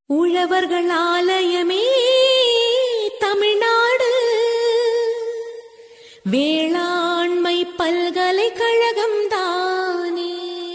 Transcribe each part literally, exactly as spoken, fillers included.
உழவர்கள் ஆலயமே தமிழ்நாடு வேளாண்மை பல்கலைக்கழகம் தானே.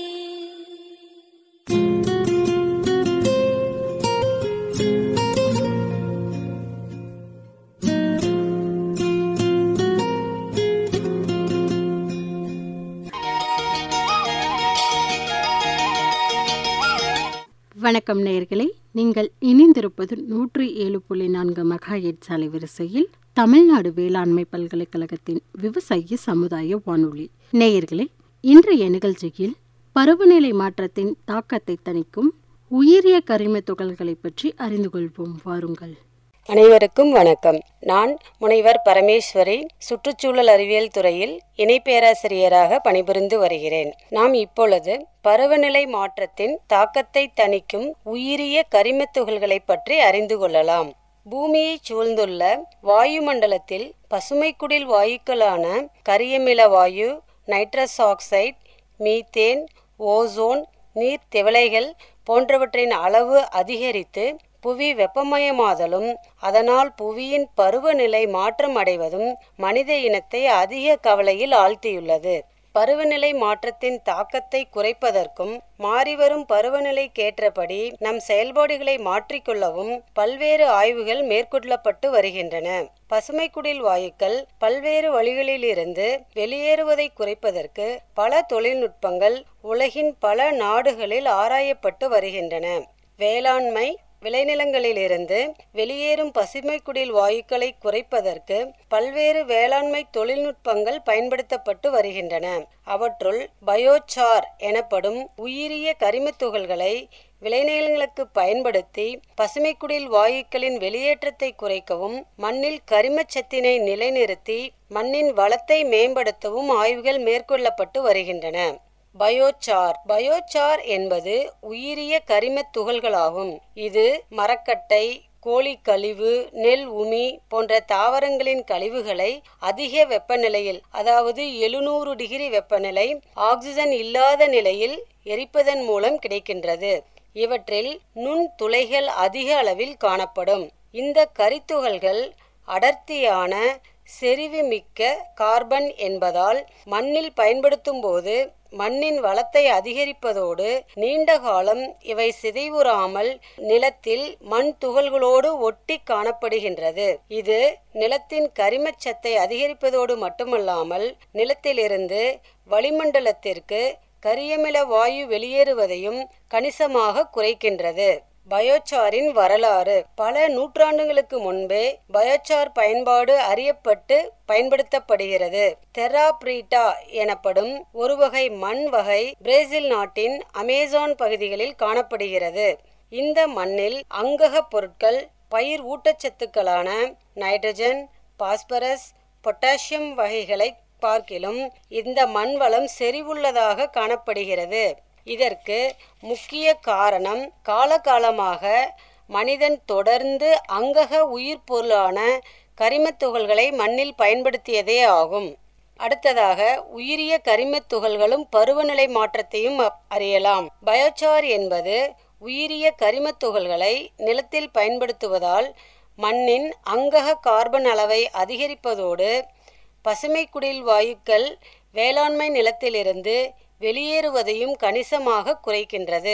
வணக்கம் நேயர்களே, நீங்கள் இணைந்திருப்பது நூற்றி ஏழு புள்ளி நான்கு மெகாஹெர்ட்ஸ் அலைவரிசையில் தமிழ்நாடு வேளாண்மை பல்கலைக்கழகத்தின் விவசாய சமுதாய வானொலி. நேயர்களே, இன்றைய நிகழ்ச்சியில் பருவநிலை மாற்றத்தின் தாக்கத்தை தணிக்கும் உயிரிய கரிம துகள்களை பற்றி அறிந்து கொள்வோம். வாருங்கள். அனைவருக்கும் வணக்கம். நான் முனைவர் பரமேஸ்வரி, சுற்றுச்சூழல் அறிவியல் துறையில் இணை பேராசிரியராக பணிபுரிந்து வருகிறேன். நாம் இப்பொழுது பருவநிலை மாற்றத்தின் தாக்கத்தை தணிக்கும் உயிரிய கரிம துகள்களை பற்றி அறிந்து கொள்ளலாம். பூமியை சூழ்ந்துள்ள வாயுமண்டலத்தில் பசுமைக்குடில் வாயுக்களான கரியமில வாயு, நைட்ரஸ் ஆக்சைடு, மீத்தேன், ஓசோன், நீர் திவலைகள் போன்றவற்றின் அளவு அதிகரித்து புவி வெப்பமயமாதலும் அதனால் புவியின் பருவநிலை மாற்றம் அடைவதும் மனித இனத்தை அதிக கவலையில் ஆழ்த்தியுள்ளது. பருவநிலை மாற்றத்தின் தாக்கத்தை குறைப்பதற்கும் மாறிவரும் பருவநிலைக்கேற்றபடி நம் செயல்பாடுகளை மாற்றிக்கொள்ளவும் பல்வேறு ஆய்வுகள் மேற்கொள்ளப்பட்டு வருகின்றன. பசுமைக்குடில் வாயுக்கள் பல்வேறு வழிகளிலிருந்து வெளியேறுவதை குறைப்பதற்கு பல தொழில்நுட்பங்கள் உலகின் பல நாடுகளில் ஆராயப்பட்டு வருகின்றன. வேளாண்மை விளைநிலங்களிலிருந்து வெளியேறும் பசுமைக்குடில் வாயுக்களை குறைப்பதற்கு பல்வேறு வேளாண்மை தொழில்நுட்பங்கள் பயன்படுத்தப்பட்டு வருகின்றன. அவற்றுள் பயோசார் எனப்படும் உயிரிய கரிம துகள்களை விளைநிலங்களுக்கு பயன்படுத்தி பசுமைக்குடில் வாயுக்களின் வெளியேற்றத்தை குறைக்கவும் மண்ணில் கரிமச்சத்தினை நிலைநிறுத்தி மண்ணின் வளத்தை மேம்படுத்தவும் ஆய்வுகள் மேற்கொள்ளப்பட்டு வருகின்றன. பயோசார் பயோசார் என்பது உயிரிய கரிம துகள்களாகும். இது மரக்கட்டை, கோழி கழிவு, நெல் உமி போன்ற தாவரங்களின் கழிவுகளை அதிக வெப்பநிலையில், அதாவது எழுநூறு டிகிரி வெப்பநிலை, ஆக்சிஜன் இல்லாத நிலையில் எரிப்பதன் மூலம் கிடைக்கின்றது. இவற்றில் நுண் துளைகள் அதிக அளவில் காணப்படும். இந்த கரித்துகள்கள் அடர்த்தியான செறிவு மிக்க கார்பன் என்பதால் மண்ணில் பயன்படுத்தும் போது மண்ணின் வளத்தை அதிகரிப்பதோடு நீண்ட காலம் இவை சிதைவுறாமல் நிலத்தில் மண் துகள்களோடு ஒட்டி காணப்படுகின்றது. இது நிலத்தின் கரிமச்சத்தை அதிகரிப்பதோடு மட்டுமல்லாமல் நிலத்திலிருந்து வளிமண்டலத்திற்கு கரியமில வாயு வெளியேறுவதையும் கணிசமாக குறைக்கின்றது. பயோசாரின் வரலாறு. பல நூற்றாண்டுகளுக்கு முன்பே பயோசார் பயன்பாடு அறியப்பட்டு பயன்படுத்தப்படுகிறது. தெராப்ரீட்டா எனப்படும் ஒரு வகை மண் வகை பிரேசில் நாட்டின் அமேசான் பகுதிகளில் காணப்படுகிறது. இந்த மண்ணில் அங்கக பொருட்கள் பயிர் ஊட்டச்சத்துக்களான நைட்ரஜன், பாஸ்பரஸ், பொட்டாசியம் வகைகளை பார்க்கிலும் இந்த மண் வளம் செறிவுள்ளதாக காணப்படுகிறது. இதற்கு முக்கிய காரணம் காலகாலமாக மனிதன் தொடர்ந்து அங்கக உயிர் பொருளான கரிம துகள்களை மண்ணில் பயன்படுத்தியதே ஆகும். அடுத்ததாக உயிரிய கரிம துகள்களும் பருவநிலை மாற்றத்தையும் அறியலாம். பயோசார் என்பது உயிரிய கரிம துகள்களை நிலத்தில் பயன்படுத்துவதால் மண்ணின் அங்கக கார்பன் அளவை அதிகரிப்பதோடு பசுமைக்குடில் வாயுக்கள் வேளாண்மை நிலத்திலிருந்து வெளியேறுவதையும் கணிசமாக குறைக்கின்றது.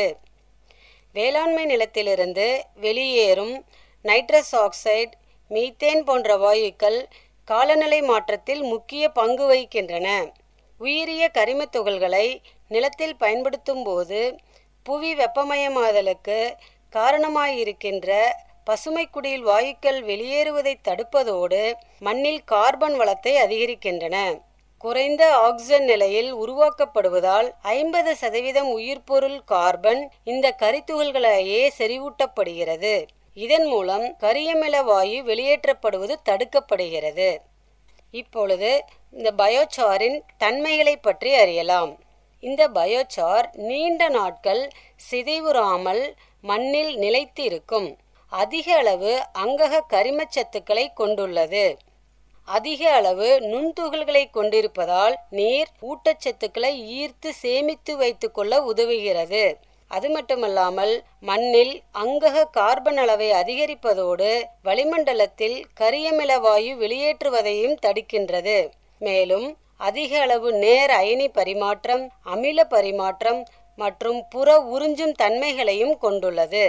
வேளாண்மை நிலத்திலிருந்து வெளியேறும் நைட்ரஸ் ஆக்சைடு, மீத்தேன் போன்ற வாயுக்கள் காலநிலை மாற்றத்தில் முக்கிய பங்கு வகிக்கின்றன. உயிரிய கரிம துகள்களை நிலத்தில் பயன்படுத்தும் போது புவி வெப்பமயமாதலுக்கு காரணமாயிருக்கின்ற பசுமைக்குடில் வாயுக்கள் வெளியேறுவதை தடுப்பதோடு மண்ணில் கார்பன் வளத்தை அதிகரிக்கின்றன. குறைந்த ஆக்சிஜன் நிலையில் உருவாக்கப்படுவதால் ஐம்பது சதவீதம் உயிர்பொருள் கார்பன் இந்த கரித்துகள்களையே செறிவூட்டப்படுகிறது. இதன் மூலம் கரியமில வாயு வெளியேற்றப்படுவது தடுக்கப்படுகிறது. இப்பொழுது இந்த பயோசாரின் தன்மைகளை பற்றி அறியலாம். இந்த பயோசார் நீண்ட நாட்கள் சிதைவுறாமல் மண்ணில் நிலைத்து இருக்கும். அதிக அளவு அங்கக கரிமச்சத்துக்களை கொண்டுள்ளது. அதிக அளவு நுண்துகள்களை கொண்டிருப்பதால் நீர் ஊட்டச்சத்துக்களை ஈர்த்து சேமித்து வைத்துக் கொள்ள உதவுகிறது. அது மட்டுமல்லாமல் மண்ணில் அங்கக கார்பன் அளவை அதிகரிப்பதோடு வளிமண்டலத்தில் கரியமில வாயு வெளியேற்றுவதையும் தடுக்கின்றது. மேலும் அதிக அளவு நேர் அயனி பரிமாற்றம், அமில பரிமாற்றம் மற்றும் புற உறிஞ்சும் தன்மைகளையும் கொண்டுள்ளது.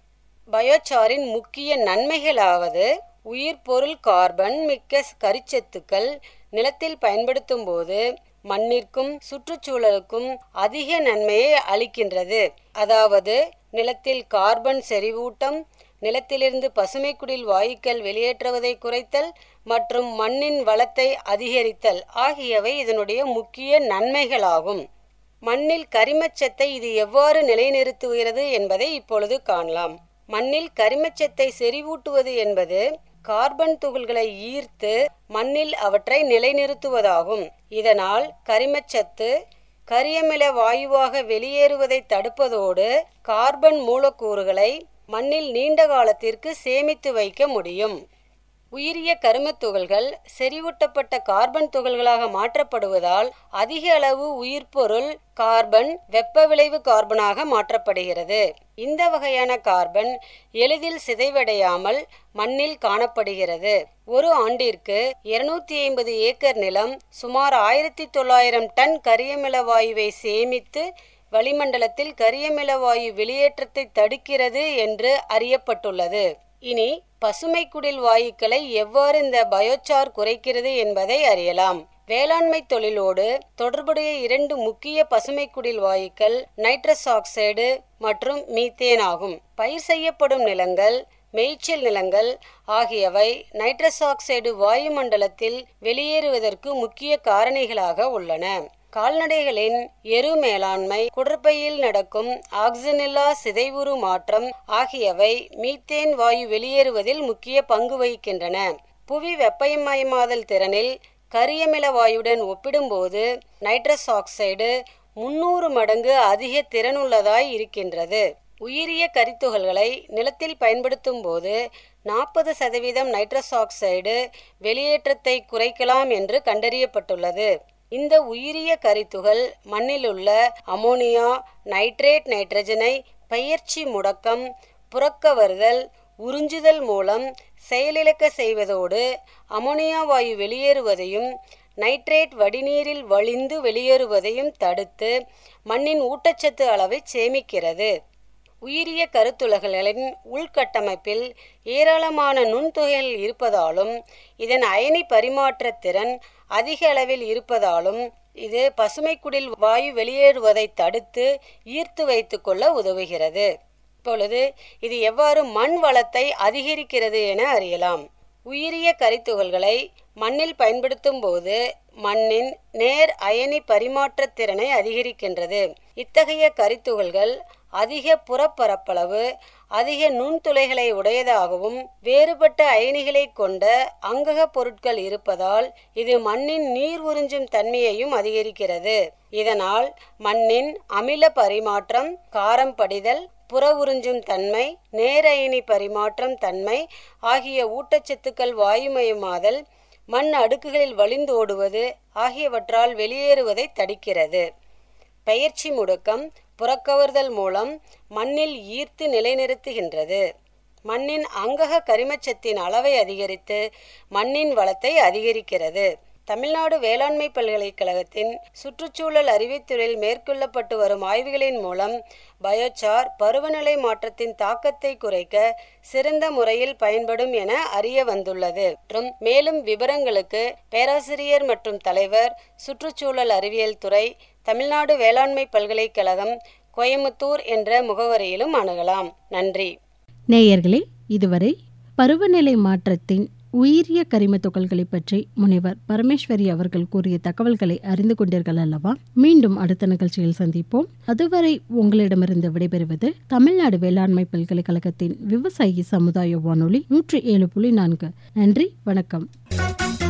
பயோசாரின் முக்கிய நன்மைகளாவது உயிர்பொருள் கார்பன் மிக்க கரிச்சத்துக்கள் நிலத்தில் பயன்படுத்தும் போது மண்ணிற்கும் சுற்றுச்சூழலுக்கும் அதிக நன்மையை அளிக்கின்றது. அதாவது நிலத்தில் கார்பன் செறிவூட்டம், நிலத்திலிருந்து பசுமை குடில் வாயுக்கள் வெளியேற்றுவதை குறைத்தல் மற்றும் மண்ணின் வளத்தை அதிகரித்தல் ஆகியவை இதனுடைய முக்கிய நன்மைகளாகும். மண்ணில் கரிமச்சத்தை இது எவ்வாறு நிலைநிறுத்துகிறது என்பதை இப்பொழுது காணலாம். மண்ணில் கரிமச்சத்தை செறிவூட்டுவது என்பது கார்பன் துகள்களை ஈர்த்து மண்ணில் அவற்றை நிலைநிறுத்துவதாகும். இதனால் கரிமச்சத்து கரியமில வாயுவாக வெளியேறுவதை தடுப்பதோடு கார்பன் மூலக்கூறுகளை மண்ணில் நீண்ட காலத்திற்கு சேமித்து வைக்க முடியும். உயிரிய கரிமத் துகள்கள் செறிவூட்டப்பட்ட கார்பன் துகள்களாக மாற்றப்படுவதால் அதிக அளவு உயிர்பொருள் கார்பன் வெப்ப விளைவு கார்பனாக மாற்றப்படுகிறது. இந்த வகையான கார்பன் எளிதில் சிதைவடையாமல் மண்ணில் காணப்படுகிறது. ஒரு ஆண்டிற்கு இருநூத்தி ஐம்பது ஏக்கர் நிலம் சுமார் ஆயிரத்தி தொள்ளாயிரம் டன் கரியமில வாயுவை சேமித்து வளிமண்டலத்தில் கரியமில வாயு வெளியேற்றத்தை தடுக்கிறது என்று அறியப்பட்டுள்ளது. இனி பசுமை குடில் வாயுக்களை எவ்வாறு இந்த பயோசார் குறைக்கிறது என்பதை அறியலாம். வேளாண்மை தொழிலோடு தொடர்புடைய இரண்டு முக்கிய பசுமை குடில் வாயுக்கள் நைட்ரஸ் ஆக்சைடு மற்றும் மீத்தேன் ஆகும். பயிர் செய்யப்படும் நிலங்கள், மேய்ச்சல் நிலங்கள் ஆகியவை நைட்ரஸ் ஆக்சைடு வாயுமண்டலத்தில் வெளியேறுவதற்கு முக்கிய காரணிகளாக உள்ளன. கால்நடைகளின் எரு மேலாண்மை, குடற்பையில் நடக்கும் ஆக்சிஜனில்லா சிதைவுறு மாற்றம் ஆகியவை மீத்தேன் வாயு வெளியேறுவதில் முக்கிய பங்கு வகிக்கின்றன. புவி வெப்பமயமாதல் திறனில் கரியமில வாயுடன் ஒப்பிடும்போது நைட்ரஸ் ஆக்சைடு முன்னூறு மடங்கு அதிக திறனுள்ளதாய் இருக்கின்றது. உயிரிய கரித்துகள்களை நிலத்தில் பயன்படுத்தும் போது நாற்பது சதவீதம் நைட்ரஸ் ஆக்சைடு வெளியேற்றத்தை குறைக்கலாம் என்று கண்டறியப்பட்டுள்ளது. இந்த உயிரிய கரித்துகள் மண்ணிலுள்ள அமோனியா, நைட்ரேட், நைட்ரஜனை பெயர்ச்சி முடக்கம், புறக்கவருதல், உறிஞ்சுதல் மூலம் செயலிழக்க செய்வதோடு அமோனியா வாயு வெளியேறுவதையும் நைட்ரேட் வடிநீரில் வழிந்து வெளியேறுவதையும் தடுத்து மண்ணின் ஊட்டச்சத்து அளவை சேமிக்கிறது. உயிரிய கருத்துலகளின் உள்கட்டமைப்பில் ஏராளமான நுண்துகள் இருப்பதாலும் இதன் அயனி பரிமாற்ற திறன் அதிக அளவில் இருப்பதாலும் இது பசுமை குடில் வாயு வெளியேறுவதை தடுத்து ஈர்த்து வைத்து கொள்ள உதவுகிறது. இப்பொழுது இது எவ்வாறு மண் வளத்தை அதிகரிக்கிறது என அறியலாம். உயிரிய கரித்துகள்களை மண்ணில் பயன்படுத்தும் போது மண்ணின் நேர் அயனி பரிமாற்ற திறனை அதிகரிக்கின்றது. இத்தகைய கரித்துகள்கள் அதிக புறப்பரப்பளவு, அதிக நுண்துளைகளை உடையதாகவும் வேறுபட்ட அயனிகளை கொண்ட அங்கக பொருட்கள் இருப்பதால் இது மண்ணின் நீர் உறிஞ்சும் தன்மையையும் அதிகரிக்கிறது. இதனால் மண்ணின் அமில பரிமாற்றம், காரம் படிதல், புற உறிஞ்சும் தன்மை, நேரயனி பரிமாற்றம் தன்மை ஆகிய ஊட்டச்சத்துக்கள் வாயுமயமாதல், மண் அடுக்குகளில் வழிந்தோடுவது ஆகியவற்றால் வெளியேறுவதை தடுக்கிறது. பெயர்ச்சி முடுக்கம் புறக்கவர்தல் மூலம் மண்ணில் ஈர்த்து நிலைநிறுத்துகின்றது. மண்ணின் அங்கக கரிமச்சத்தின் அளவை அதிகரித்து மண்ணின் வளத்தை அதிகரிக்கிறது. தமிழ்நாடு வேளாண்மை பல்கலைக்கழகத்தின் சுற்றுச்சூழல் அறிவித்துறையில் மேற்கொள்ளப்பட்டு வரும் ஆய்வுகளின் மூலம் பயோசார் பருவநிலை மாற்றத்தின் தாக்கத்தை குறைக்க சிறந்த முறையில் பயன்படும் என அறிய வந்துள்ளது. மற்றும் மேலும் விவரங்களுக்கு பேராசிரியர் மற்றும் தலைவர், சுற்றுச்சூழல் அறிவியல் துறை, தமிழ்நாடு வேளாண்மை பல்கலைக்கழகம், கோயமுத்தூர் என்ற முகவரியிலும் அணுகலாம். நன்றி. நேயர்களே, இதுவரை பருவநிலை மாற்றத்தின் உயிரிய கரிம துகள்களை பற்றி முனைவர் பரமேஸ்வரி அவர்கள் கூறிய தகவல்களை அறிந்து கொண்டீர்கள் அல்லவா? மீண்டும் அடுத்த நிகழ்ச்சியில் சந்திப்போம். அதுவரை உங்களிடமிருந்து விடைபெறுவது தமிழ்நாடு வேளாண்மை பல்கலைக்கழகத்தின் விவசாயி சமுதாய வானொலி நூற்றி ஏழு புள்ளி நான்கு. நன்றி, வணக்கம்.